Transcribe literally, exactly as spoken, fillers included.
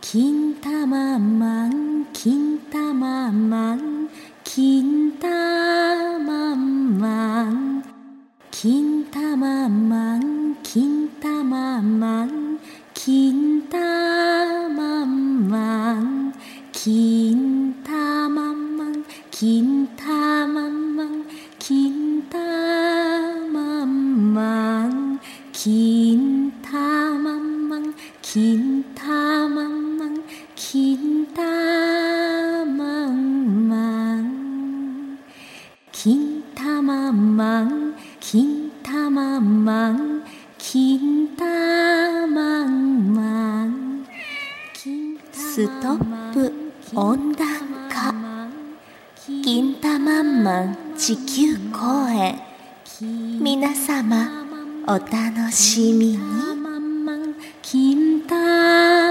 金玉マン金玉マン金玉マン金玉マン金玉マン金玉マン金玉マン金玉マン金玉マン金玉マン金玉マン金玉マン金玉マン金玉マン金玉マンストップ温暖化金玉マン地球公演皆様お楽しみに金玉